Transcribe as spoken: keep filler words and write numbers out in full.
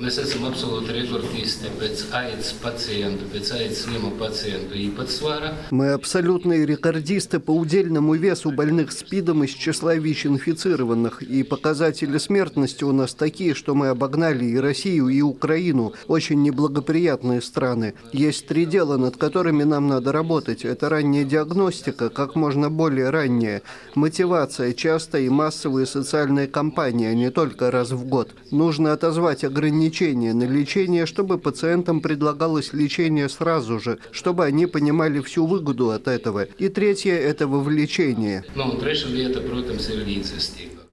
Mēs esam absolūti rekordisты pēc AIDS пациенту, pēc AIDS slimu pacientu īpatsvara. Мы абсолютные рекордисты по удельному весу больных СПИДом из числа ВИЧ-инфицированных. И показатели смертности у нас такие, что мы обогнали и Россию, и Украину. Очень неблагоприятные страны. Есть три дела, над которыми нам надо работать. Это ранняя диагностика, как можно более ранняя. Мотивация, частая и массовые социальные кампании, а не только раз в год. Нужно отозвать ограничения на лечение, чтобы пациентам предлагалось лечение сразу же, чтобы они понимали всю выгоду от этого. И третье – это вовлечение. Ну, третья lieta, protams, ir līdzjūtība.